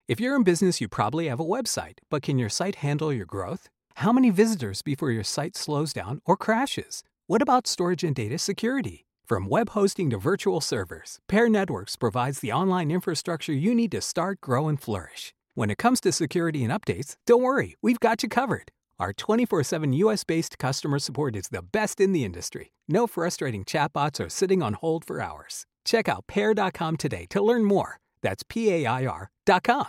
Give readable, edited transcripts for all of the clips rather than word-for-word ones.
If you're in business, you probably have a website, but can your site handle your growth? How many visitors before your site slows down or crashes? What about storage and data security? From web hosting to virtual servers, Pair Networks provides the online infrastructure you need to start, grow, and flourish. When it comes to security and updates, don't worry, we've got you covered. Our 24/7 US-based customer support is the best in the industry. No frustrating chatbots or sitting on hold for hours. Check out Pair.com today to learn more. That's PAIR.com.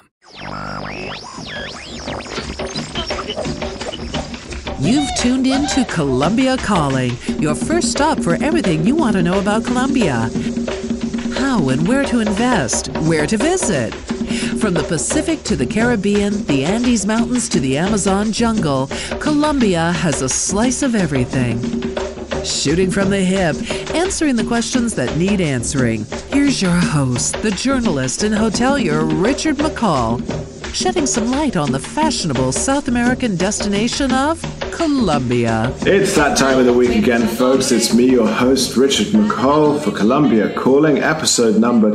You've tuned in to Colombia Calling, your first stop for everything you want to know about Colombia. How and where to invest, where to visit. From the Pacific to the Caribbean, the Andes Mountains to the Amazon jungle, Colombia has a slice of everything. Shooting from the hip, answering the questions that need answering. Here's your host, the journalist and hotelier Richard McCall, shedding some light on the fashionable South American destination of Colombia. It's that time of the week again, folks. It's me, your host, Richard McCall, for Colombia Calling, episode number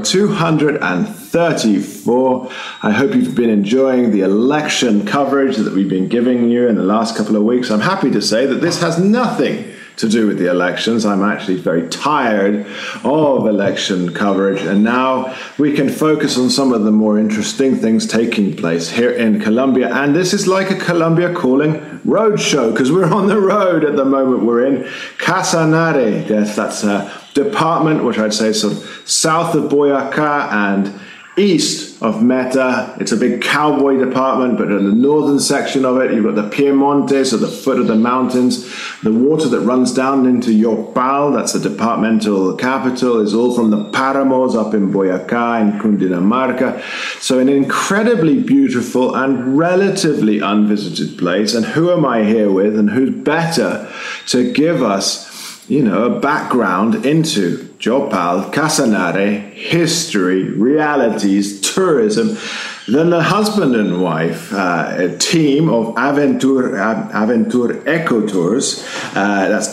234. I hope you've been enjoying the election coverage that we've been giving you in the last couple of weeks. I'm happy to say that this has nothing to do with the elections. I'm actually very tired of election coverage, and now we can focus on some of the more interesting things taking place here in Colombia. And this is like a Colombia Calling roadshow, because we're on the road at the moment. We're in Casanare. Yes, that's a department which I'd say is sort of south of Boyacá and east of Meta. It's a big cowboy department, but in the northern section of it, you've got the Piemontes, at the foot of the mountains. The water that runs down into Yopal, that's the departmental capital, is all from the Páramos up in Boyacá and Cundinamarca. So an incredibly beautiful and relatively unvisited place. And who am I here with? And who's better to give us, a background into Yopal, Casanare, history, realities, tourism, than the husband and wife team of Aventur Ecotours. That's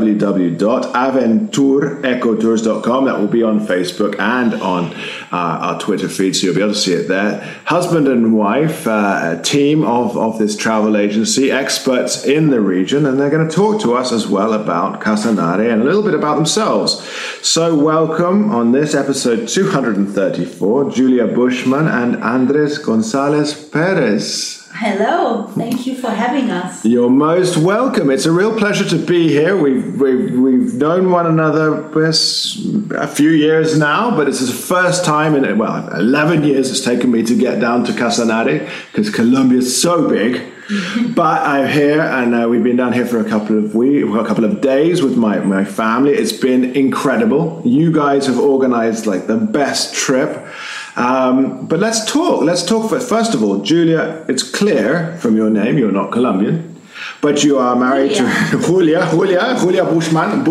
www.aventurecotours.com. That will be on Facebook and on our Twitter feed, so you'll be able to see it there. Husband and wife team of this travel agency, experts in the region, and they're going to talk to us as well about Casanare and a little bit about themselves. So welcome on this episode 234, Julia Bushman and Andres Gonzalez Perez. Hello, thank you for having us. You're most welcome. It's a real pleasure to be here. We've known one another for a few years now, but it's the first time in 11 years it's taken me to get down to Casanare, because Colombia is so big. But I'm here, and we've been down here for a couple of days with my family. It's been incredible. You guys have organized like the best trip. But let's talk. First of all, Julia, it's clear from your name you're not Colombian, but you are married to Julia Bushman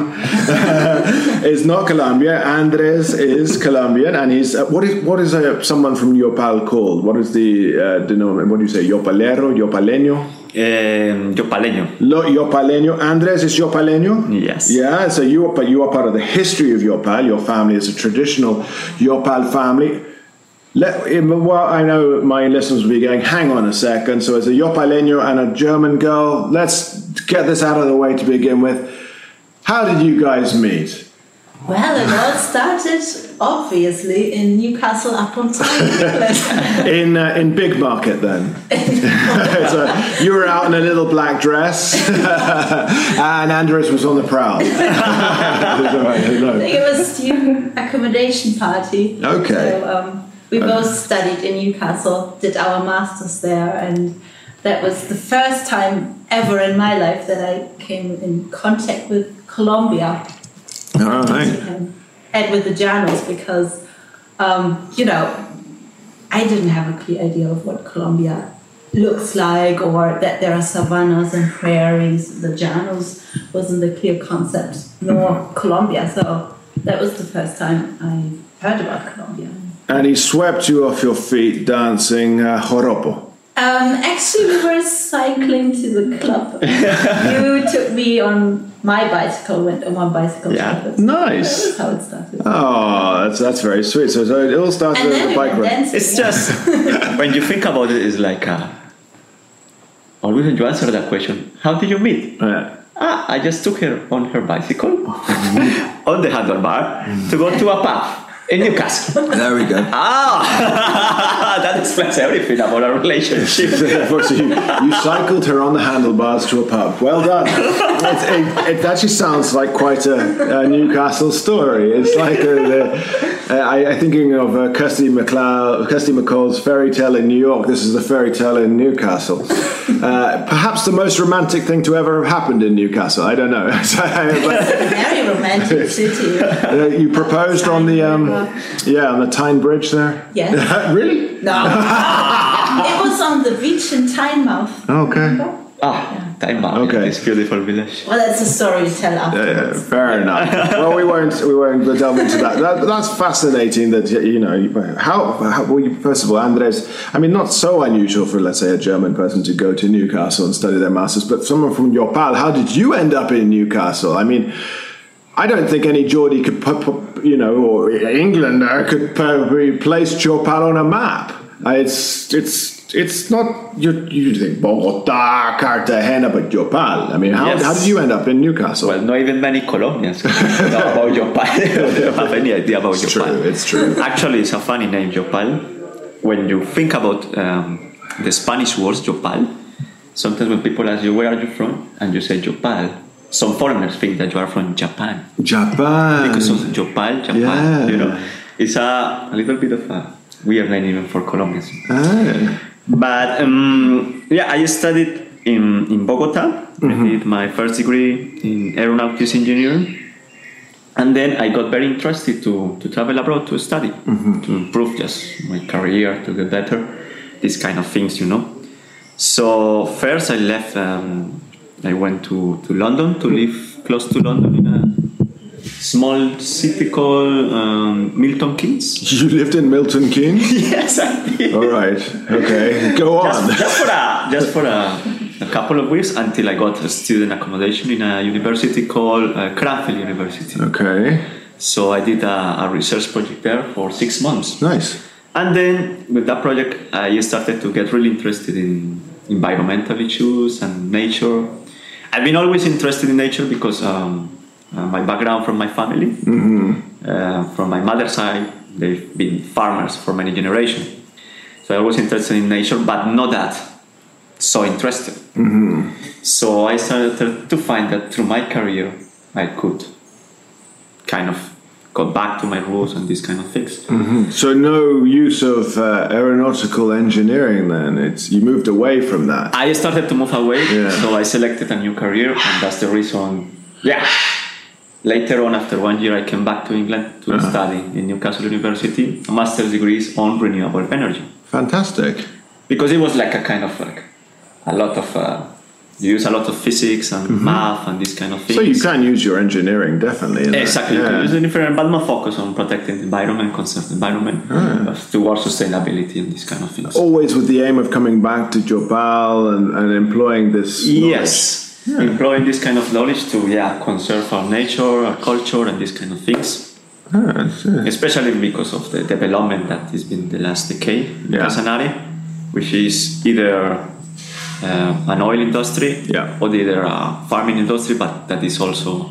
is not Colombian. Andres is Colombian, and he's what is someone from Yopal called? What is the denominator? What do you say? Yopalero, Yopaleño? Yopaleño. Yopaleño. Andres is Yopaleño? Yes. Yeah, so you are part of the history of Yopal. Your family is a traditional Yopal family. I know my listeners will be going, hang on a second. So as a Yopaleño and a German girl, let's get this out of the way to begin with. How did you guys meet? Well, it all started, obviously, in Newcastle upon Tyne. in Big Market, then. So you were out in a little black dress, and Andres was on the prowl. I think it was a student accommodation party. Okay. So we both studied in Newcastle, did our masters there, and that was the first time ever in my life that I came in contact with Colombia. All right. And with the Llanos, because, I didn't have a clear idea of what Colombia looks like, or that there are savannas and prairies. The Llanos wasn't a clear concept, nor Colombia. So that was the first time I heard about Colombia. And he swept you off your feet dancing joropo. Actually, we were cycling to the club. You took me on my bicycle went on one bicycle. Yeah. trip. Nice. That's how it started. Oh, that's very sweet. So it all started And with then the we bike went ride. dancing. It's just, when you think about it, it's like, always when you answer that question, how did you meet? Yeah. I just took her on her bicycle, on the handlebar, to go to a pub in Newcastle. There we go. That explains everything about our relationship. So you cycled her on the handlebars to a pub. Well done. It actually sounds like quite a Newcastle story. It's like I'm thinking of Kirsty MacColl's fairy tale in New York. This is the fairy tale in Newcastle. Perhaps the most romantic thing to ever have happened in Newcastle. I don't know. It's a very romantic city. You proposed on the on the Tyne Bridge there. Yes. Really? No. It was on the beach in Tynemouth. Okay. Tynemouth, Okay. this beautiful village. Well, that's a story to tell afterwards. Fair enough. Well, we won't delve into that. That's fascinating. That first of all, Andres. I mean, not so unusual for, let's say, a German person to go to Newcastle and study their masters. But someone from Jopal, how did you end up in Newcastle? I mean, I don't think any Geordie could or Englander could place Jopal on a map. It's not you think Bogota, Cartagena, but Jopal. I mean, how did you end up in Newcastle? Well, not even many Colombians know about Jopal. They don't have any idea about Jopal. It's true. Actually, it's a funny name, Jopal. When you think about the Spanish words, Jopal, sometimes when people ask you, where are you from? And you say Jopal, some foreigners think that you are from Japan. Japan. Because of Jopal, Japan. Yeah. It's a little bit of a weird name even for Colombians. Ah. But I studied in Bogota. I did my first degree in aeronautics engineering, and then I got very interested to travel abroad to study, to improve just my career, to get better, these kind of things, So first I left. I went to London to live close to London in a small city called Milton Keynes. You lived in Milton Keynes? Yes, I did. All right. Okay. Go on. Just for a couple of weeks until I got a student accommodation in a university called Cranfield University. Okay. So I did a research project there for 6 months. Nice. And then with that project, I started to get really interested in environmental issues and nature. I've been always interested in nature because my background from my family, from my mother's side, they've been farmers for many generations. So I was interested in nature, but not that so interested. So I started to find that through my career, I could kind of go back to my roots and these kind of things. So no use of aeronautical engineering then? You moved away from that? I started to move away, Yeah. so I selected a new career, and that's the reason. Later on, after 1 year, I came back to England to study in Newcastle University, a master's degree on renewable energy. Fantastic. Because it was like a kind of like a lot of you use a lot of physics and math and these kind of things. So you can use your engineering, definitely. Exactly. You can use it different, but more focus on protecting the environment, conserve the environment, towards sustainability and these kind of things. Always with the aim of coming back to Jopal and employing this knowledge. Yes. Employing this kind of knowledge to conserve our nature, our culture, and these kind of things. Especially because of the development that has been the last decade in Casanare, which is either an oil industry or either a farming industry, but that is also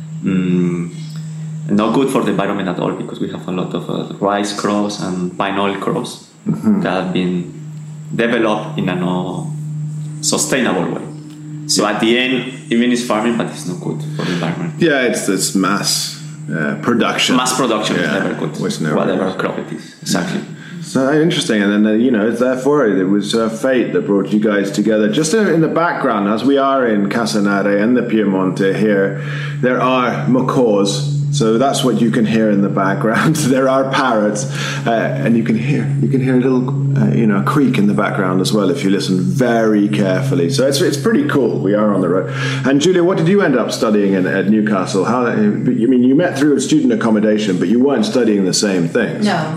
not good for the environment at all, because we have a lot of rice crops and pine oil crops that have been developed in a no sustainable way. So at the end, even it's farming, but it's not good for the environment. Yeah, it's this mass production. Mass production is never good, whatever good. crop it is. Exactly. So interesting, and then therefore it was fate that brought you guys together. Just in the background, as we are in Casanare and the Piemonte here, there are macaws. So that's what you can hear in the background. There are parrots, and you can hear a little creak in the background as well if you listen very carefully. So it's pretty cool. We are on the road. And Julia, what did you end up studying at Newcastle? You met through student accommodation, but you weren't studying the same things. No.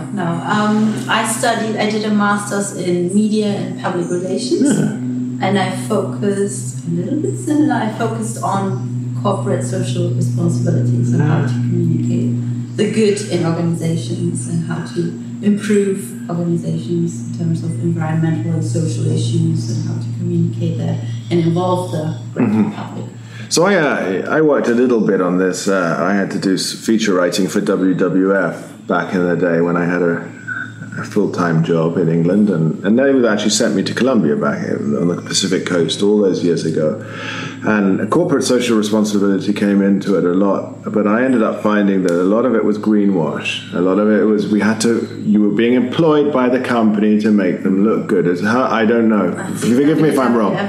I did a master's in media and public relations, and I focused a little bit similar. I focused on corporate social responsibilities and how to communicate the good in organizations and how to improve organizations in terms of environmental and social issues and how to communicate that and involve the greater public. So I worked a little bit on this. I had to do feature writing for WWF back in the day when I had a full-time job in England, and they actually sent me to Colombia back on the Pacific coast all those years ago. And corporate social responsibility came into it a lot, but I ended up finding that a lot of it was greenwash. A lot of it was you were being employed by the company to make them look good. I don't know. Forgive me if I'm wrong.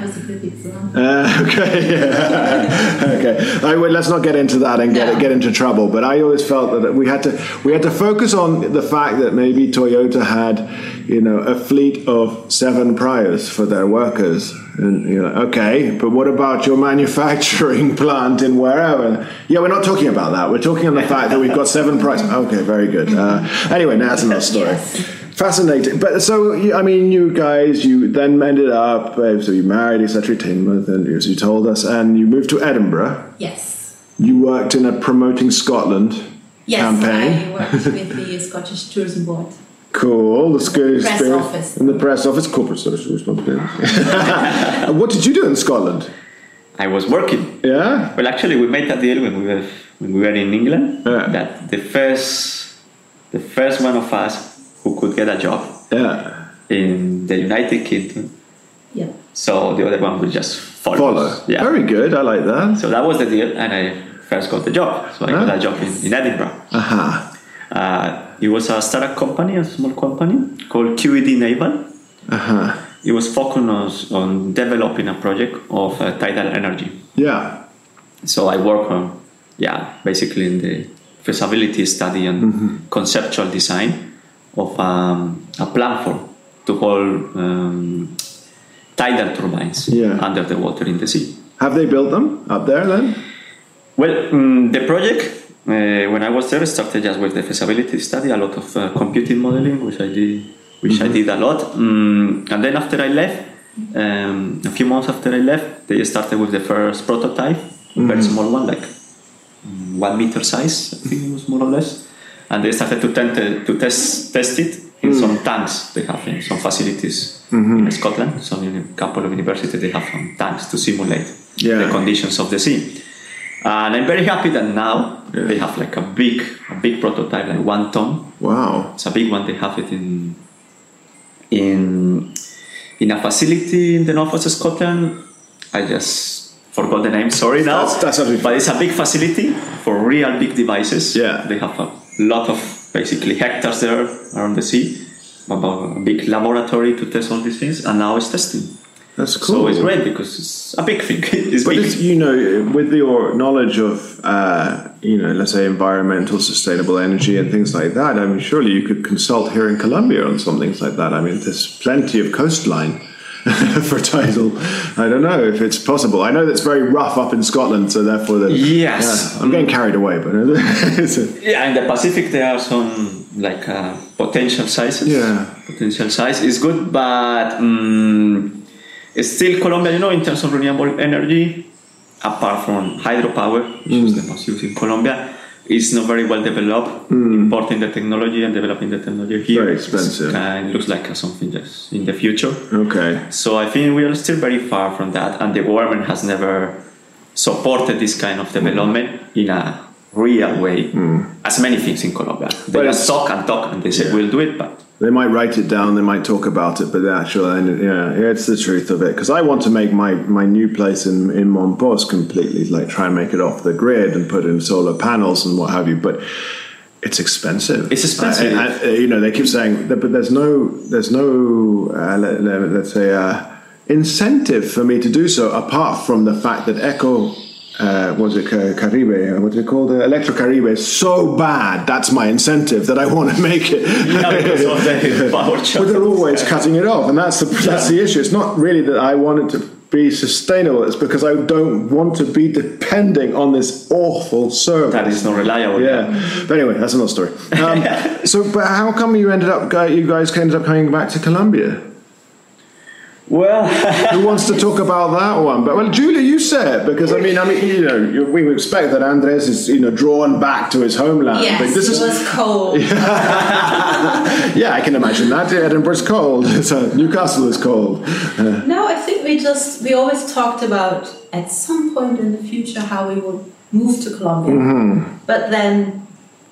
Okay, yeah. Okay. Let's not get into that and get into trouble. But I always felt that we had to focus on the fact that maybe Toyota had, a fleet of 7 Prius for their workers. And okay, but what about your manufacturing plant in wherever? Yeah, we're not talking about that. We're talking on the fact that we've got 7 Prius. Okay, very good. Anyway, now that's another story. Yes. Fascinating. But so, you guys, you then ended up, so you married, etc., Teignmouth, and as you told us, and you moved to Edinburgh. Yes. You worked in a Promoting Scotland campaign. Yes, I worked with the Scottish Tourism Board. Cool. The press office. In the press office, corporate social responsibility. What did you do in Scotland? I was working. Yeah? Well, actually, we made a deal when we were in England that the first one of us who could get a job in the United Kingdom. Yeah. So the other one would just follow. Yeah. Very good. I like that. So that was the deal, and I first got the job. So I got a job in Edinburgh. It was a startup company, a small company called QED Naval. It was focused on developing a project of tidal energy. Yeah. So I work on, basically in the feasibility study and conceptual design of a platform to hold tidal turbines under the water in the sea. Have they built them up there then? Well, the project, when I was there, started just with the feasibility study, a lot of computing modeling, which I did a lot. And then after I left, a few months after I left, they started with the first prototype, a very small one, like 1 meter size, I think it was more or less. And they started to test it in some tanks they have in some facilities in Scotland. So in a couple of universities they have some tanks to simulate the conditions of the sea. And I'm very happy that now they have like a big prototype, like 1 ton. Wow. It's a big one. They have it in a facility in the north of Scotland. I just forgot the name, sorry now. That's but it's a big facility for real big devices. Yeah. They have a lot of basically hectares there around the sea, about a big laboratory to test all these things, and now it's testing. That's cool. So it's great because it's a big thing. It's but big. It's, with your knowledge of, let's say environmental, sustainable energy and things like that, I mean, surely you could consult here in Colombia on some things like that. I mean, there's plenty of coastline for tidal. I don't know if it's possible. I know that's very rough up in Scotland, so therefore... I'm getting carried away, but... in the Pacific there are some, like, potential sizes. Yeah. Potential size is good, but... It's still Colombia, in terms of renewable energy, apart from hydropower, which is the most used in Colombia, is not very well developed. Importing the technology and developing the technology here very expensive. Looks like something just in the future. Okay. So I think we are still very far from that, and the government has never supported this kind of development in a real way. As many things in Colombia. They just talk, and they say we'll do it, but... They might write it down, they might talk about it, but the actual, it's the truth of it. Because I want to make my new place in Montpos completely, like try and make it off the grid and put in solar panels and what have you. But it's expensive. It's expensive. They keep saying, but there's no let's say, incentive for me to do so, apart from the fact that Caribe, what's it called? Electrocaribe is so bad. That's my incentive that I want to make it. Because of the power charge. But they're always cutting it off, and that's the issue. It's not really that I want it to be sustainable. It's because I don't want to be depending on this awful service that is not reliable. Yeah. But anyway, that's another story. But how come you guys ended up coming back to Colombia? Well, Who wants to talk about that one? But well, Julia, you say it because we expect that Andres is drawn back to his homeland. Yes, but it was cold. Yeah, I can imagine that. Edinburgh's cold, so Newcastle is cold. No, I think we always talked about at some point in the future how we would move to Colombia. Mm-hmm. But then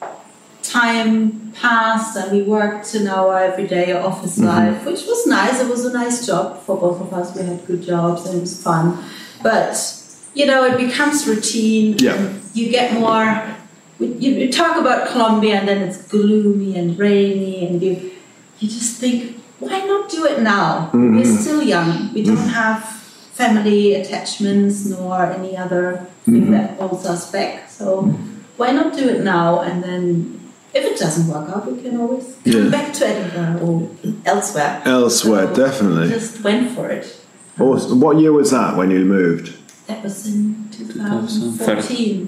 time passed and we worked in our everyday office life, which was nice. It was a nice job for both of us. We had good jobs and it was fun. But, it becomes routine. Yeah. And you get more... You talk about Colombia and then it's gloomy and rainy and you just think, why not do it now? We're still young. We don't have family attachments nor any other thing that holds us back. So why not do it now? And then if it doesn't work out, we can always come back to Edinburgh or elsewhere. Elsewhere, definitely. Just went for it. Awesome. What year was that when you moved? That was in 2014.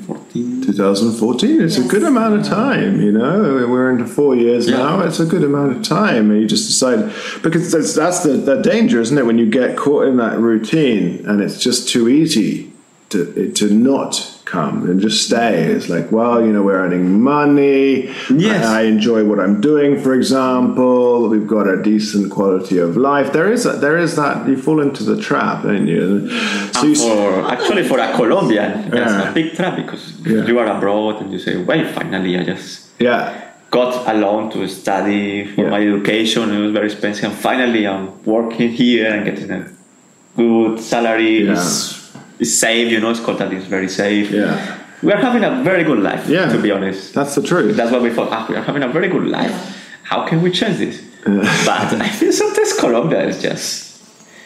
2014. It's a good amount of time, We're into 4 years now. It's a good amount of time. And you just decide, because that's the danger, isn't it? When you get caught in that routine and it's just too easy to not come and just stay. It's like, we're earning money. Yes. I enjoy what I'm doing, for example. We've got a decent quality of life. There is that, you fall into the trap, don't you? So for a Colombian, that's a big trap because you are abroad and you say, finally I just got a loan to study for my education. It was very expensive. And finally I'm working here and getting a good salary. It's safe, Scotland is very safe. Yeah. We are having a very good life, to be honest. That's the truth. That's what we thought. We are having a very good life. How can we change this? But I feel sometimes Colombia is just...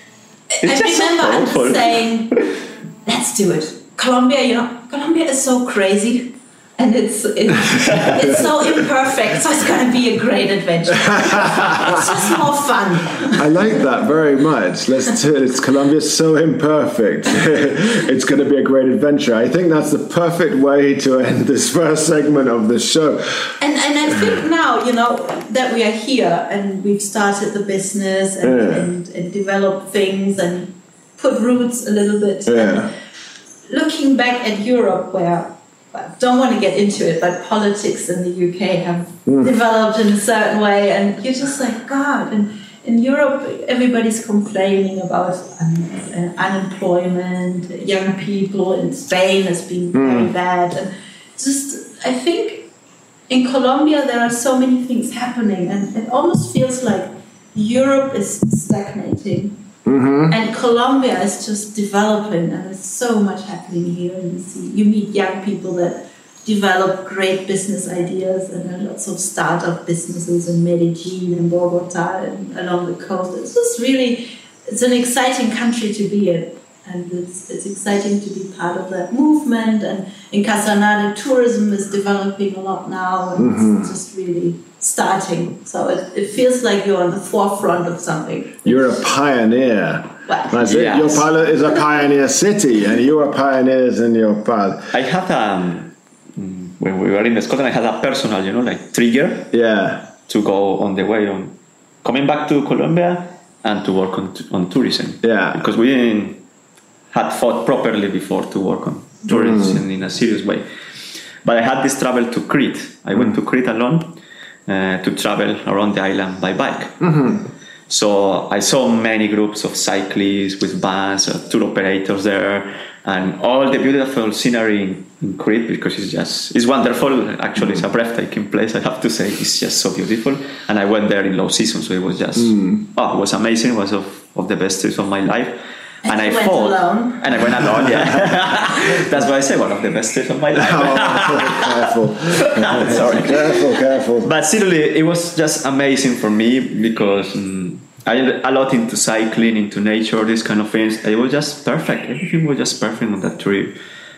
I remember saying, let's do it. Colombia is so crazy. And it's so imperfect, so it's going to be a great adventure. It's just more fun. I like that very much. Let's do it. Colombia's so imperfect. It's going to be a great adventure. I think that's the perfect way to end this first segment of the show. And I think now, that we are here and we've started the business and developed things and put roots a little bit. Yeah. Looking back at Europe, where I don't want to get into it, but politics in the UK have developed in a certain way, and you're just like, God. And in Europe, everybody's complaining about unemployment, young people. In Spain, has been very bad, and I think in Colombia there are so many things happening, and it almost feels like Europe is stagnating. And Colombia is just developing, and there's so much happening here. And you meet young people that develop great business ideas, and there are lots of startup businesses in Medellin and Bogota and along the coast. It's just it's an exciting country to be in, and it's exciting to be part of that movement. And in Casanare, tourism is developing a lot now, and it's just really starting. So it feels like you're on the forefront of something. You're a pioneer. That's it. Yes. Your pilot is a pioneer city, and you are pioneers in your pilot. I had when we were in Scotland, I had a personal, trigger. Yeah. To go on the way on coming back to Colombia and to work on tourism. Yeah. Because we had thought properly before to work on tourism in a serious way. But I had this travel to Crete. I went to Crete alone to travel around the island by bike. So I saw many groups of cyclists with vans, tour operators there, and all the beautiful scenery in Crete, because it's wonderful. Actually, it's a breathtaking place, I have to say. It's just so beautiful. And I went there in low season, so it was just, it was amazing. It was of the best trips of my life. And I went alone. And I went alone, That's why I say one of the best trips of my life. Careful. Sorry. Careful. But seriously, it was just amazing for me because I a lot into cycling, into nature, these kind of things. It was just perfect. Everything was just perfect on that trip.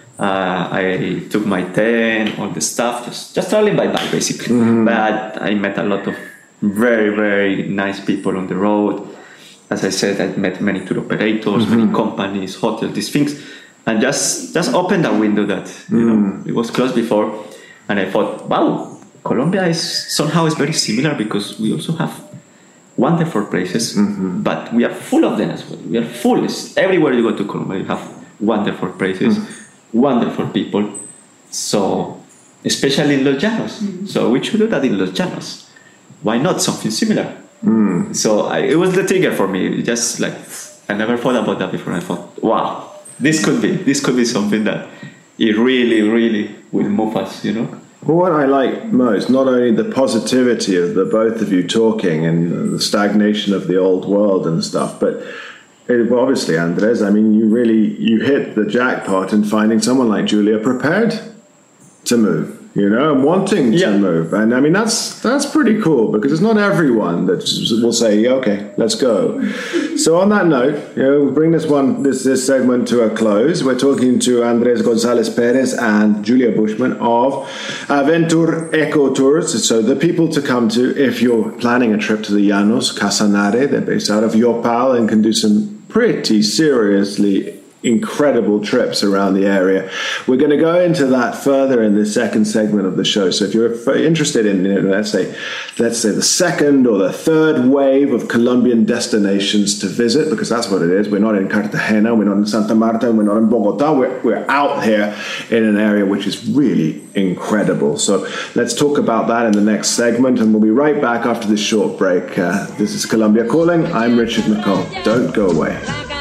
I took my tent, all the stuff, just traveling by bike basically. But I met a lot of very, very nice people on the road. As I said, I met many tour operators, many companies, hotels, these things, and just opened a window that it was closed before. And I thought, wow, Colombia is very similar because we also have wonderful places, but we are full of them as well. We are full. Everywhere you go to Colombia, you have wonderful places, wonderful people. So, especially in Los Llanos. So we should do that in Los Llanos. Why not something similar? So it was the trigger for me. Just like, I never thought about that before. I thought, wow, this could be something that it really, really will move us, you know? Well, what I like most, not only the positivity of the both of you talking and the stagnation of the old world and stuff, but obviously, Andres, I mean, you hit the jackpot in finding someone like Julia prepared to move, you know, and wanting to move. And I mean, that's pretty cool, because it's not everyone that will say, okay, let's go. So on that note, you know, we'll bring this segment to a close. We're talking to Andres Gonzalez Perez and Julia Bushman of Aventur Eco Tours. So the people to come to if you're planning a trip to the Llanos, Casanare. They're based out of Yopal and can do some pretty seriously incredible trips around the area. We're going to go into that further in the second segment of the show. So if you're interested in, let's say the second or the third wave of Colombian destinations to visit, because that's what it is. We're not in Cartagena, we're not in Santa Marta, we're not in Bogota. We're out here in an area which is really incredible. So let's talk about that in the next segment, and we'll be right back after this short break. This is Colombia Calling. I'm Richard McCall. Don't go away.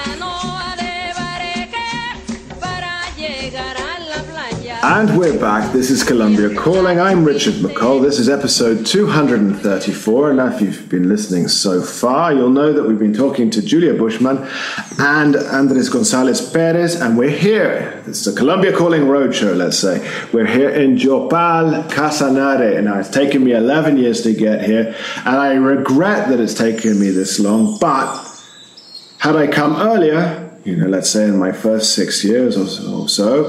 And we're back. This is Colombia Calling. I'm Richard McCall. This is episode 234. And if you've been listening so far, you'll know that we've been talking to Julia Bushman and Andres Gonzalez Perez. And we're here. It's the Colombia Calling Roadshow, let's say. We're here in Yopal, Casanare. And it's taken me 11 years to get here. And I regret that it's taken me this long. But had I come earlier, you know, let's say in my first 6 years or so,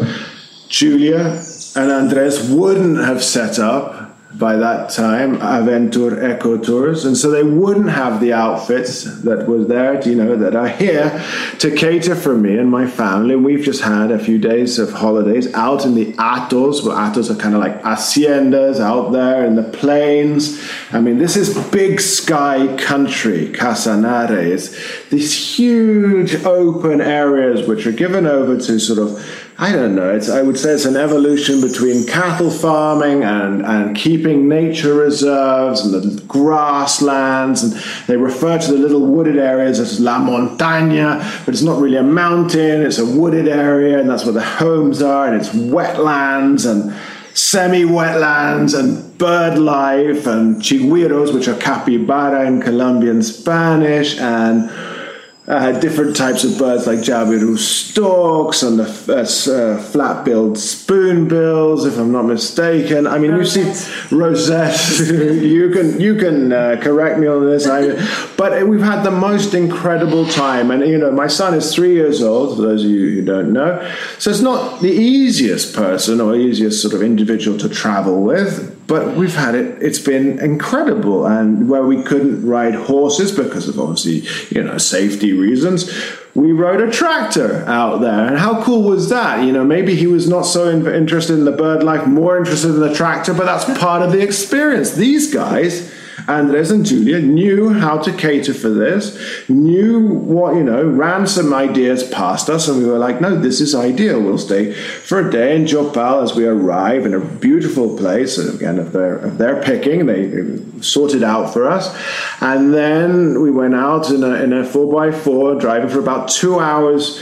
Julia and Andres wouldn't have set up by that time Aventur Eco Tours, and so they wouldn't have the outfits that were there, that are here to cater for me and my family. We've just had a few days of holidays out in the atolls, where atolls are kind of like haciendas out there in the plains. I mean, this is big sky country, Casanare. It's these huge open areas which are given over to sort of, I don't know, I would say it's an evolution between cattle farming and keeping nature reserves and the grasslands. And they refer to the little wooded areas as La Montaña, but it's not really a mountain, it's a wooded area, and that's where the homes are, and it's wetlands and semi-wetlands and bird life and chigüiros, which are capybara in Colombian Spanish, and different types of birds like jabiru storks and the flat-billed spoonbills, if I'm not mistaken. I mean, we've seen rosettes. you can correct me on this. But we've had the most incredible time. And, my son is 3 years old, for those of you who don't know. So it's not the easiest person or easiest sort of individual to travel with. But we've had it. It's been incredible. And where we couldn't ride horses because of obviously, safety reasons, we rode a tractor out there. And how cool was that? Maybe he was not so interested in the bird life, more interested in the tractor, but that's part of the experience. These guys, Andres and Julia, knew how to cater for this, knew what, ran some ideas past us, and we were like, no, this is ideal. We'll stay for a day in Yopal as we arrive in a beautiful place, again, of their picking. They sorted out for us. And then we went out in a 4x4, driving for about 2 hours.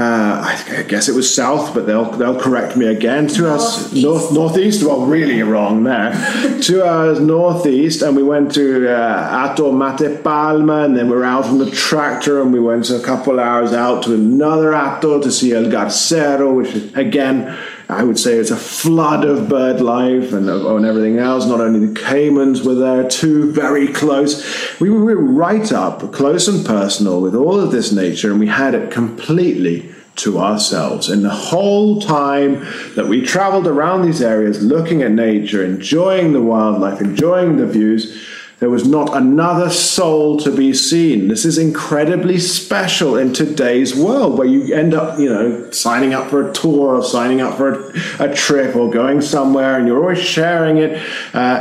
I guess it was south, but they'll correct me again. 2 hours northeast. Well, really wrong there. 2 hours northeast, and we went to Atol Mate Palma, and then we were out on the tractor, and we went a couple hours out to another atoll to see El Garcero, which is, again, I would say it's a flood of bird life and everything else. Not only the caimans were there too, very close. We were right up, close and personal with all of this nature, and we had it completely to ourselves. And the whole time that we traveled around these areas, looking at nature, enjoying the wildlife, enjoying the views, there was not another soul to be seen. This is incredibly special in today's world, where you end up, signing up for a tour or signing up for a trip or going somewhere, and you're always sharing it.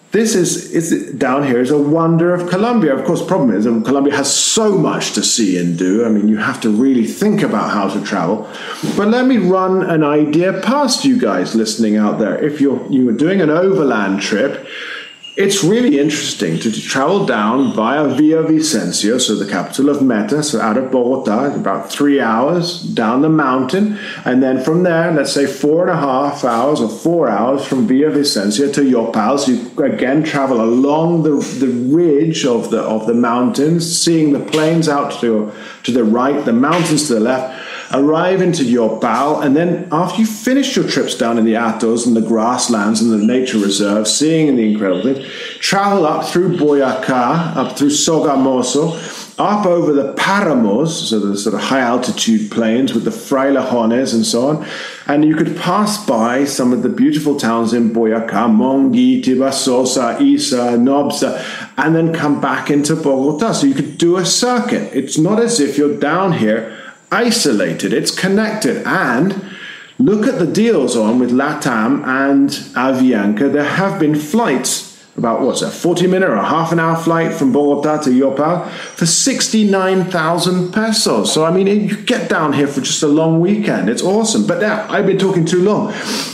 this is down here is a wonder of Colombia. Of course, the problem is Colombia has so much to see and do. I mean, you have to really think about how to travel. But let me run an idea past you guys listening out there. If you were doing an overland trip, it's really interesting to travel down via Villavicencio, so the capital of Meta, so out of Bogota, about 3 hours down the mountain, and then from there, let's say 4.5 hours or 4 hours from Villavicencio to Yopal. So you again travel along the ridge of the mountains, seeing the plains out to the right, the mountains to the left. Arrive into Yopal, and then after you finish your trips down in the Atos and the grasslands and the nature reserves, seeing the incredible things, travel up through Boyacá, up through Sogamoso, up over the Paramos, so the sort of high altitude plains with the Frailejones and so on, and you could pass by some of the beautiful towns in Boyacá, Mongi, Tibasosa, Isa, Nobsa, and then come back into Bogota. So you could do a circuit. It's not as if you're down here isolated, it's connected. And look at the deals on with LATAM and Avianca. There have been flights, about what's a 40-minute or a half-an-hour flight from Bogota to Yopal for 69,000 pesos. So I mean, you get down here for just a long weekend. It's awesome. But now I've been talking too long.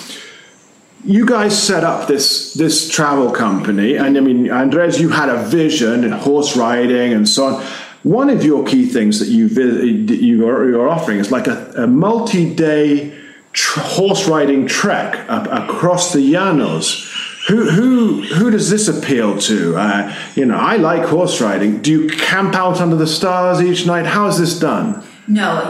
You guys set up this travel company, and I mean, Andres, you had a vision in horse riding and so on. One of your key things that you're offering is like a multi-day horse riding trek across the Llanos. Who does this appeal to? I like horse riding. Do you camp out under the stars each night? How is this done? No,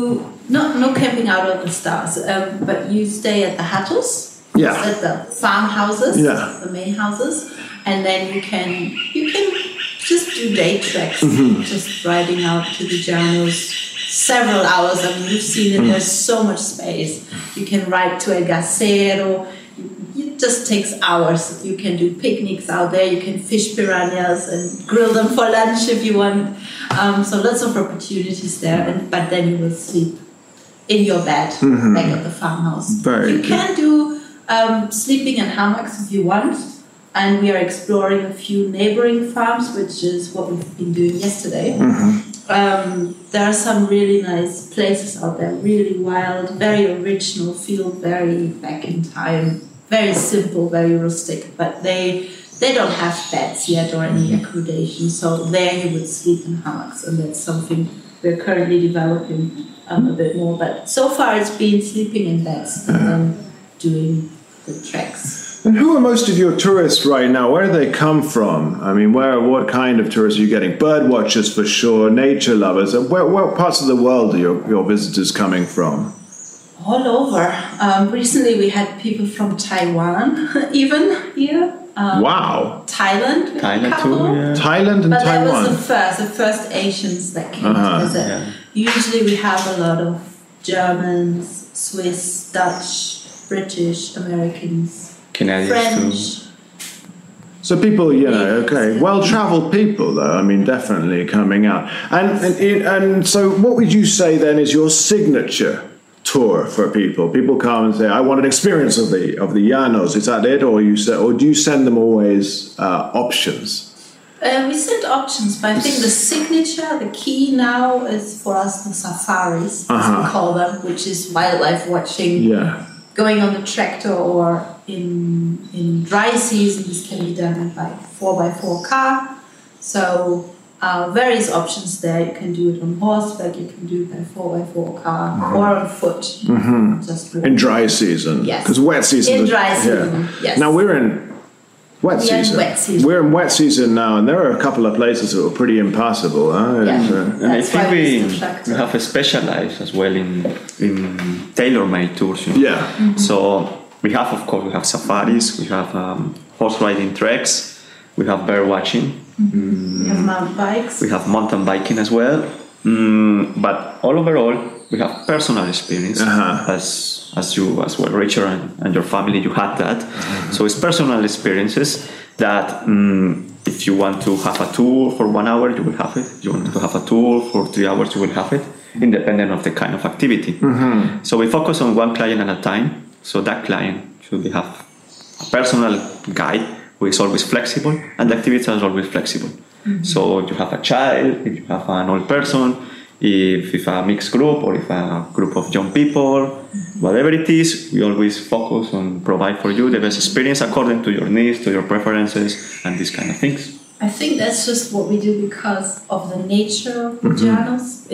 no camping out under the stars, but you stay at the hatos, at the farmhouses, the main houses, and then you can just do day treks, just riding out to the Llanos, several hours. I mean, you've seen it, there's so much space. You can ride to El Gacero. It just takes hours. You can do picnics out there. You can fish piranhas and grill them for lunch if you want. So lots of opportunities there. But then you will sleep in your bed back at the farmhouse. You can do sleeping in hammocks if you want. And we are exploring a few neighboring farms, which is what we've been doing yesterday. There are some really nice places out there, really wild, very original, feel very back in time, very simple, very rustic, but they don't have beds yet or any accommodation, so there you would sleep in hammocks, and that's something we're currently developing a bit more. But so far it's been sleeping in beds and then doing the treks. And who are most of your tourists right now? Where do they come from? I mean, what kind of tourists are you getting? Bird watchers for sure, nature lovers. And where parts of the world are your visitors coming from? All over. Recently we had people from Taiwan even here. Wow. Thailand too, yeah. Thailand and but Taiwan. That was the first Asians that came to visit. Yeah. Usually we have a lot of Germans, Swiss, Dutch, British, Americans, Canadians French. too. So people, well-travelled people, though. I mean, definitely coming out. And so, what would you say then is your signature tour for people? People come and say, "I want an experience of the Llanos." Is that it, or do you send them always options? We send options, but I think the signature, the key now, is for us the safaris, as we call them, which is wildlife watching. Yeah. Going on the tractor, or in dry season, this can be done by 4x4 car. So various options there. You can do it on horseback, you can do it by 4x4 car, or on foot. Just in dry season, yes. Because wet season. In dry season, yes. Now we're in wet season. We're in wet season now, and there are a couple of places that were pretty impassable. And I think we have specialized as well in tailor-made tours. Yeah. So we have safaris, we have horse riding treks, we have bird watching. We have mountain bikes. We have mountain biking as well. But overall, we have personal experience as you as well, Richard, and your family, you had that. So it's personal experiences that if you want to have a tour for 1 hour, you will have it. If you want to have a tour for 3 hours, you will have it, independent of the kind of activity. So we focus on one client at a time. So that client should have a personal guide who is always flexible, and the activities are always flexible. So if you have a child, if you have an old person, if it's a mixed group or if a group of young people, whatever it is, we always focus on provide for you the best experience according to your needs, to your preferences, and these kind of things. I think that's just what we do because of the nature of the Llanos.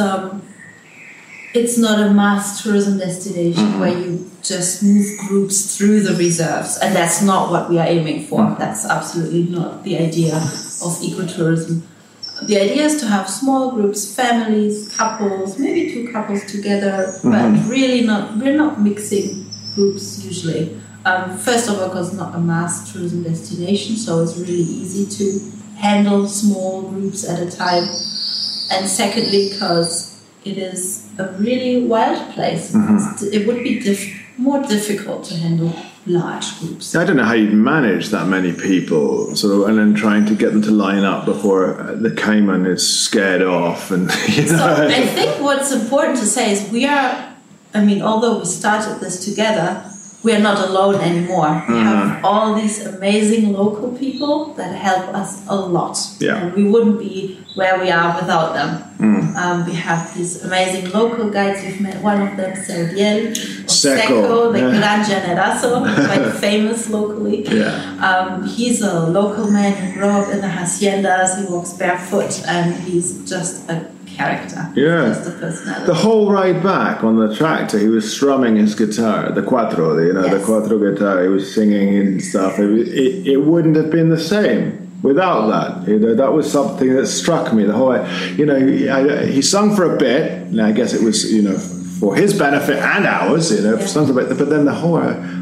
It's not a mass tourism destination where you just move groups through the reserves, and that's not what we are aiming for. That's absolutely not the idea of ecotourism. The idea is to have small groups, families, couples, maybe 2 couples together, but really we're not mixing groups usually. First of all, because it's not a mass tourism destination, so it's really easy to handle small groups at a time. And secondly, because it is a really wild place. It would be more difficult to handle large groups. I don't know how you'd manage that many people, and then trying to get them to line up before the caiman is scared off. And So I think what's important to say is although we started this together, we are not alone anymore. We have all these amazing local people that help us a lot. Yeah. And we wouldn't be where we are without them. We have these amazing local guides. We've met one of them, Serdiel, Seco, the Gran Generazo, quite famous locally. Yeah. He's a local man who grew up in the haciendas. He walks barefoot, and he's just a character. Yeah. Just a personality. The whole ride back on the tractor, he was strumming his guitar, the cuatro, the cuatro guitar. He was singing and stuff. It wouldn't have been the same without that. That was something that struck me. The whole, he sung for a bit, and I guess it was, for his benefit and ours, sung for a bit, but then the whole,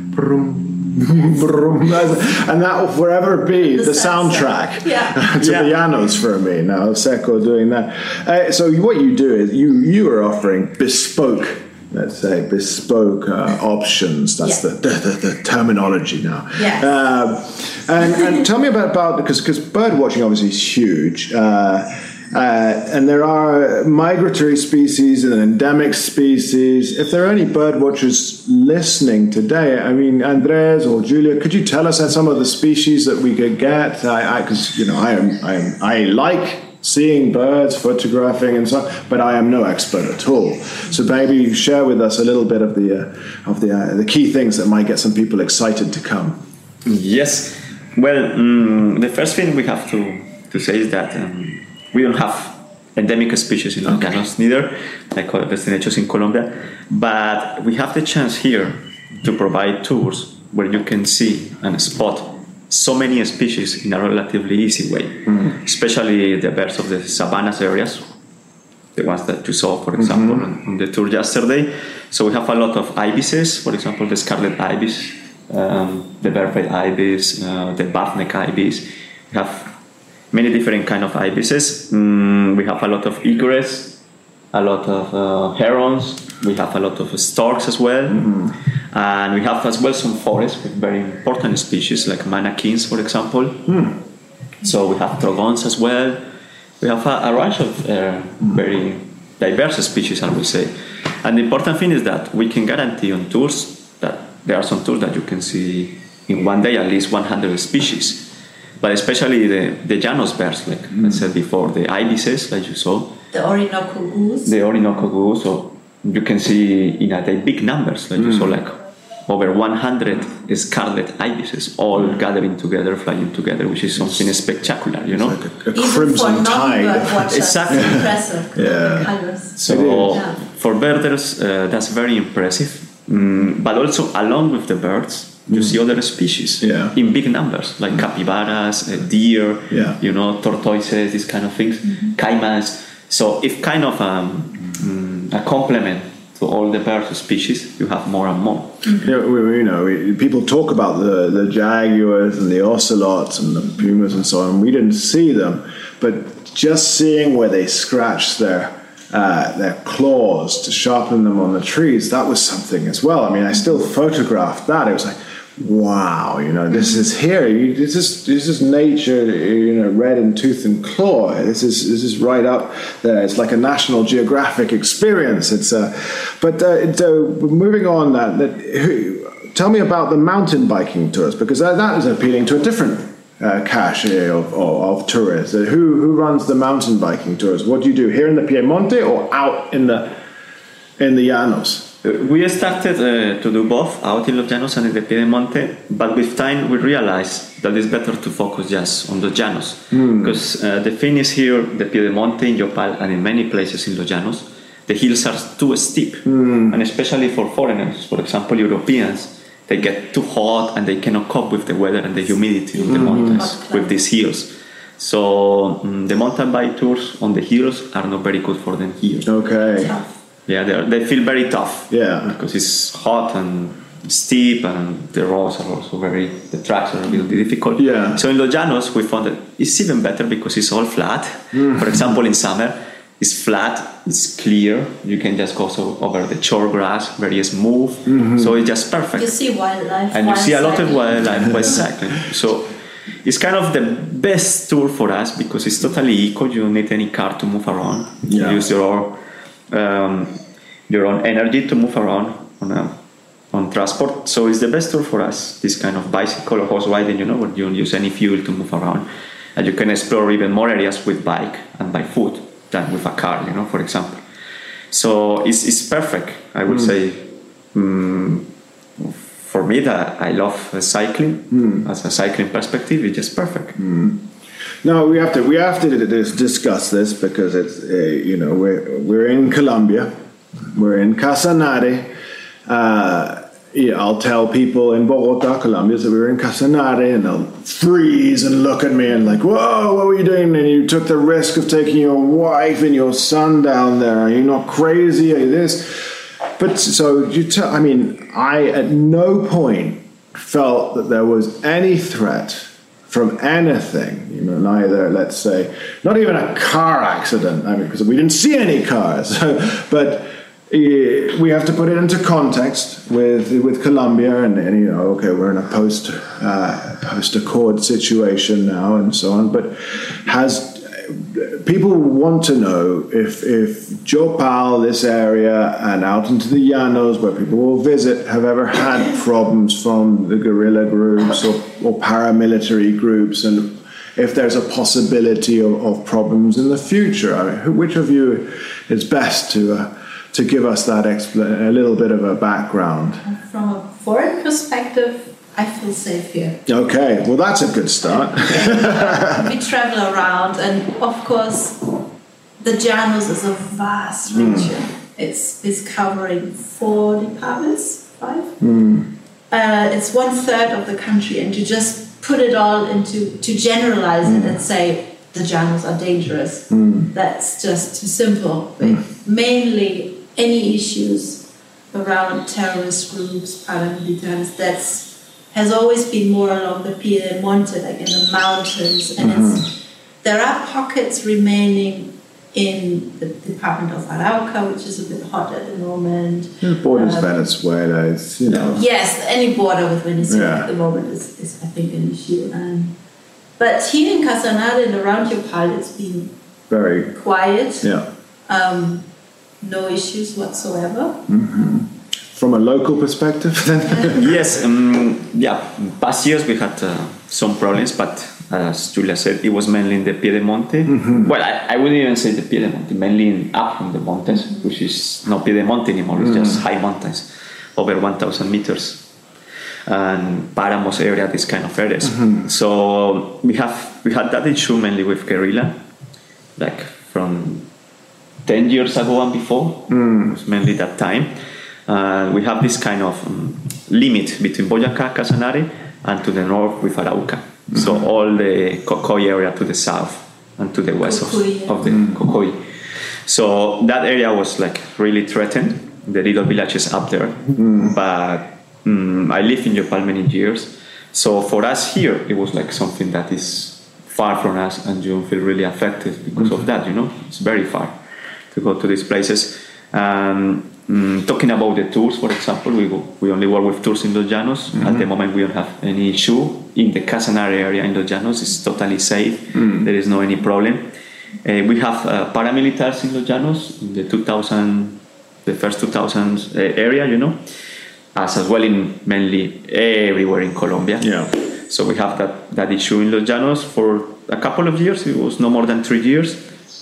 and that will forever be the soundtrack to the Llanos for me now. Seco doing that. So what you do is you are offering bespoke, let's say bespoke options. That's the terminology now. And tell me about because bird watching obviously is huge. And there are migratory species and endemic species. If there are any bird watchers listening today, Andres or Julia, could you tell us some of the species that we could get? Because I like seeing birds, photographing, and so on, but I am no expert at all. So maybe share with us a little bit of the key things that might get some people excited to come. Yes. Well, the first thing we have to say is that. We don't have endemic species in our Llanos, neither, like other destinations in Colombia, but we have the chance here to provide tours where you can see and spot so many species in a relatively easy way, especially the birds of the savannas areas, the ones that you saw, for example, on the tour yesterday. So we have a lot of ibises, for example, the scarlet ibis, the barefoot ibis, the buff-neck ibis. We have many different kind of ibises. We have a lot of egrets, a lot of herons. We have a lot of storks as well, and we have as well some forests with very important species like manakins, for example. So we have trogons as well. We have a range of very diverse species, I would say. And the important thing is that we can guarantee on tours that there are some tours that you can see in one day at least 100 species. But especially the Llanos birds, like I said before, the ibises, like you saw. The Orinoco goose. So you can see in a day big numbers, like you saw, like over 100 scarlet ibises all gathering together, flying together, which is something spectacular, It's like a Even crimson for tide. watchers, Exactly. it's impressive. The colors. So for birders, that's very impressive. But also along with the birds, you see other species in big numbers, like capybaras, deer, tortoises, these kind of things, caimans. So if kind of a complement to all the bird species, you have more and more. People talk about the jaguars and the ocelots and the pumas and so on. We didn't see them, but just seeing where they scratched their claws to sharpen them on the trees, that was something as well. I still photographed that. It was like, wow, this is here. This is nature, red in tooth and claw. This is right up there. It's like a National Geographic experience. But moving on, tell me about the mountain biking tours, because that is appealing to a different cache of tourists. Who runs the mountain biking tours? What do you do here in the Piemonte or out in the Llanos? We started to do both out in Los Llanos and in the Piedemonte, but with time we realized that it's better to focus just on the Llanos, because the thing is here, the Piedemonte, in Yopal, and in many places in Los Llanos, the hills are too steep, and especially for foreigners, for example, Europeans, they get too hot and they cannot cope with the weather and the humidity of the mountains with these hills. So the mountain bike tours on the hills are not very good for them here. Okay. Yeah, they feel very tough. Yeah. Because it's hot and steep, and the roads are also the tracks are really difficult. Yeah. So in Los Llanos, we found that it's even better because it's all flat. For example, in summer, it's flat, it's clear. You can just go over the short grass, very smooth. So it's just perfect. You see wildlife. And you see a lot of wildlife while cycling. So it's kind of the best tour for us because it's totally eco. You don't need any car to move around. Yeah. You use your own energy to move around on transport. So it's the best tour for us, this kind of bicycle or horse riding, where you don't use any fuel to move around. And you can explore even more areas with bike and by foot than with a car, for example. So it's perfect, I would say. For me, that I love cycling as a cycling perspective. It's just perfect. No, we have to discuss this because it's we're in Colombia, we're in Casanare. I'll tell people in Bogota, Colombia, that we were in Casanare, and they'll freeze and look at me and like, whoa, what were you doing? And you took the risk of taking your wife and your son down there. Are you not crazy? Are you this? But so I at no point felt that there was any threat from anything, neither, let's say, not even a car accident, because we didn't see any cars, but we have to put it into context with Colombia, and okay, we're in a post-accord situation now and so on, but people want to know if Yopal, this area, and out into the Llanos where people will visit, have ever had problems from the guerrilla groups or paramilitary groups, and if there's a possibility of problems in the future. Which of you is best to give us that a little bit of a background? From a foreign perspective, I feel safe here. Okay, well that's a good start. We travel around, and of course, the Llanos is a vast region. It's covering 4 departments, 5. It's 1/3 of the country, and to just put it all to generalize it and say the Llanos are dangerous, that's just too simple. But mainly, any issues around terrorist groups, paramilitares, has always been more along the Piedemonte, like in the mountains, and there are pockets remaining in the department of Arauca, which is a bit hot at the moment. The borders Venezuela, it's Yes, any border with Venezuela at the moment is I think an issue. But here in Casanare and around Yopal, it's been very quiet. Yeah. No issues whatsoever. From a local perspective, then? Yes, past years we had some problems, but as Julia said, it was mainly in the Piedemonte. Well, I wouldn't even say the Piedemonte, mainly up in the mountains, which is not Piedemonte anymore, it's just high mountains, over 1,000 meters. And Paramos area, this kind of areas. So we had that issue mainly with guerrilla, like from 10 years ago and before. It was mainly that time. We have this kind of limit between Boyacá, Casanare, and to the north with Arauca. So all the Cocoy area to the south and to the west of the Cocoy. So that area was like really threatened. The little villages up there. But I lived in Yopal many years. So for us here, it was like something that is far from us, and you don't feel really affected because of that, It's very far to go to these places. Talking about the tours, for example, we only work with tours in Los Llanos. At the moment, we don't have any issue. In the Casanare area in Los Llanos, it's totally safe. There is no any problem. We have paramilitaries in Los Llanos in the first 2000s area, as well in mainly everywhere in Colombia. Yeah. So we have that issue in Los Llanos for a couple of years. It was no more than 3 years.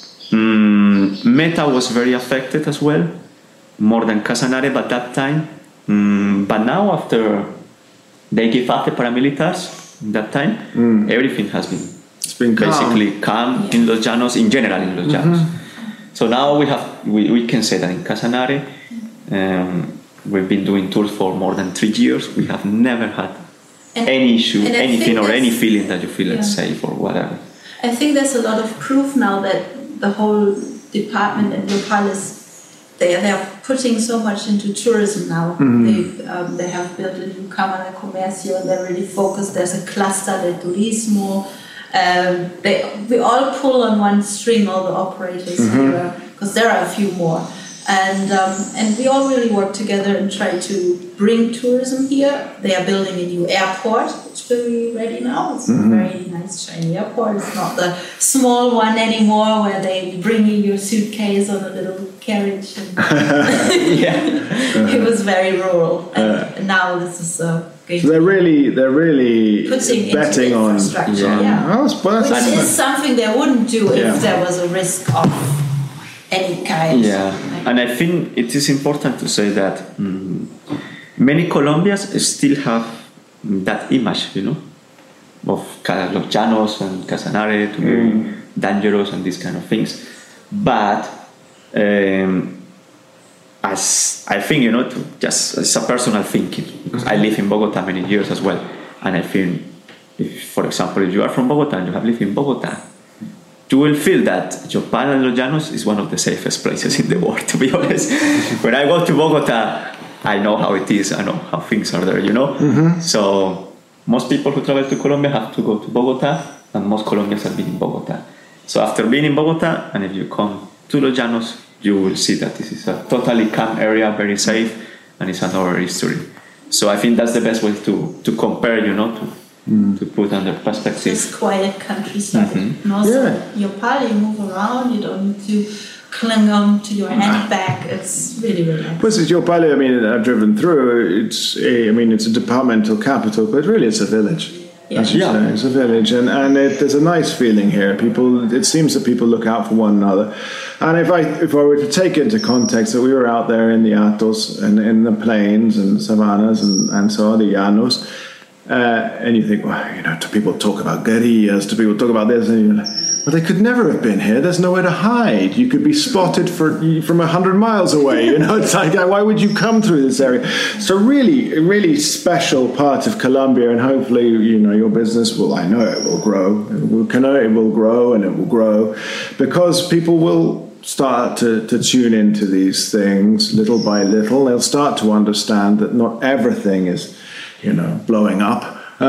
Meta was very affected as well, more than Casanare at that time. But now, after they give up the paramilitaries, that time, everything has been It's been calm. basically calm in Los Llanos, in general in Los Llanos. So now we can say that in Casanare, we've been doing tours for more than 3 years. We have never had any issue, anything, or any feeling that you feel unsafe or whatever. I think there's a lot of proof now that the whole department and Yopal they are putting so much into tourism now. They have built a new Cámara de Comercio, and they're really focused. There's a cluster de turismo. We all pull on one string, all the operators here, because there are a few more. And we all really work together and try to bring tourism here. They are building a new airport, which will be ready now. It's a very nice, shiny airport. It's not the small one anymore where they bring you your suitcase on a little carriage. And it was very rural. And now this is So they're really putting betting into on infrastructure. Oh, well, that's Which is something they wouldn't do if there was a risk of any kind. Yeah, and I think it is important to say that many Colombians still have that image, of Los Llanos and Casanare to be dangerous and these kind of things. But as I think, it's a personal thinking, because I live in Bogota many years as well, and I think, for example, if you are from Bogota and you have lived in Bogota, you will feel that Yopal and Los Llanos is one of the safest places in the world, to be honest. When I go to Bogota, I know how it is, I know how things are there, So most people who travel to Colombia have to go to Bogota, and most Colombians have been in Bogota. So after being in Bogota, and if you come to Los Llanos, you will see that this is a totally calm area, very safe, and it's another history. So I think that's the best way to compare, to put under perspective. It's quiet countryside. And also, Yopal, you move around, you don't need to cling on to your handbag. It's really, really nice. Well, Yopal, I've driven through. It's a departmental capital, but really it's a village. As you say, it's a village, and there's a nice feeling here. It seems that people look out for one another. And if I were to take into context that we were out there in the Atos and in the plains and savannas and so on, the llanos, and you think, do people talk about guerrillas? Do people talk about this? And you're like, well, they could never have been here. There's nowhere to hide. You could be spotted from 100 miles away. It's like, why would you come through this area? So really, a really special part of Colombia, and hopefully, your business I know it will grow. It will grow and it will grow, because people will start to tune into these things little by little. They'll start to understand that not everything is, blowing up.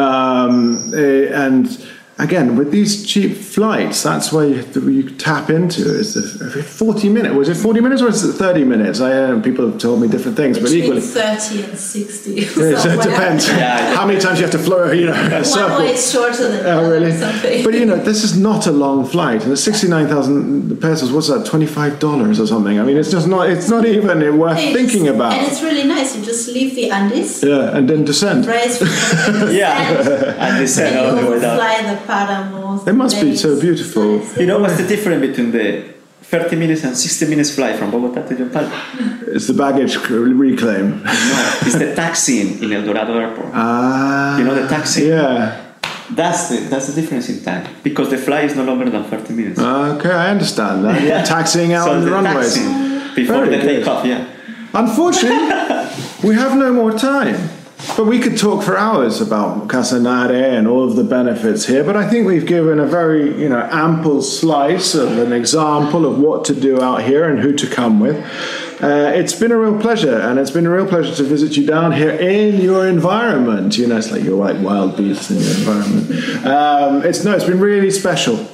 And again, with these cheap flights, that's where you tap into. Is every 40 minutes? Was it 40 minutes or is it 30 minutes? People have told me different things, but equally 30 and 60. So it depends. How many times you have to fly? A circle. One way is shorter than the other or something. But this is not a long flight, and it's 69,000 pesos. What's that? $25 or something? It's just not. It's not even worth thinking about. And it's really nice. You just leave the Andes. Yeah, and then descend. Race and descend all the way down. Fly the Paramos. It must be so beautiful. What's the difference between the 30 minutes and 60 minutes flight from Bogota to Yopal? It's the baggage reclaim. No, it's the taxiing in El Dorado Airport. The taxi? Yeah. That's the difference in time, because the flight is no longer than 30 minutes. Okay, I understand that. Yeah, taxiing out on the runways. Before the takeoff, Unfortunately, we have no more time. But we could talk for hours about Casanare and all of the benefits here, but I think we've given a very, ample slice of an example of what to do out here and who to come with. It's been a real pleasure, and it's been a real pleasure to visit you down here in your environment. It's like you're like wild beasts in your environment. It's been really special.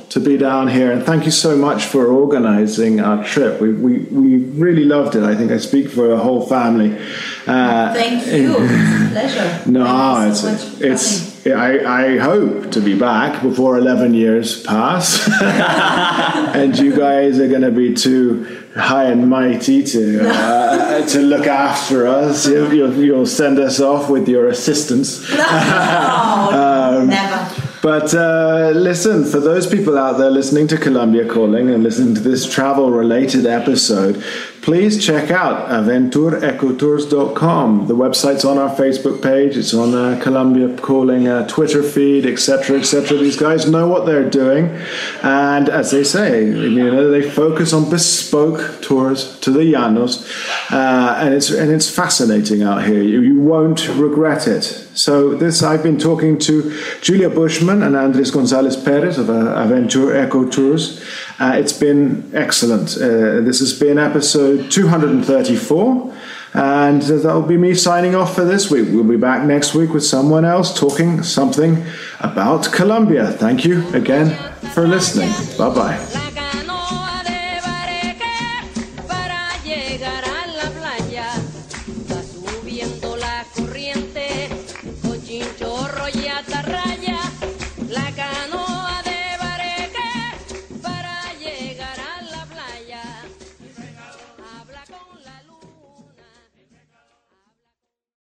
to be down here, and thank you so much for organizing our trip. We really loved it. I think I speak for the whole family. Thank you. It's a pleasure. No, it's I hope to be back before 11 years pass, and you guys are going to be too high and mighty to look after us. You'll send us off with your assistants. No, never. But listen, for those people out there listening to Colombia Calling and listening to this travel-related episode, please check out aventurecotours.com. The website's on our Facebook page. It's on Colombia Calling Twitter feed, etc., etc. These guys know what they're doing, and as they say, they focus on bespoke tours to the Llanos, and it's fascinating out here. You won't regret it. So I've been talking to Julia Bushman and Andres Gonzalez Perez of Aventure Eco Tours. It's been excellent. This has been episode 234, and that'll be me signing off for this week. We'll be back next week with someone else talking something about Colombia. Thank you again for listening. Bye-bye. Chinchorro y atarra.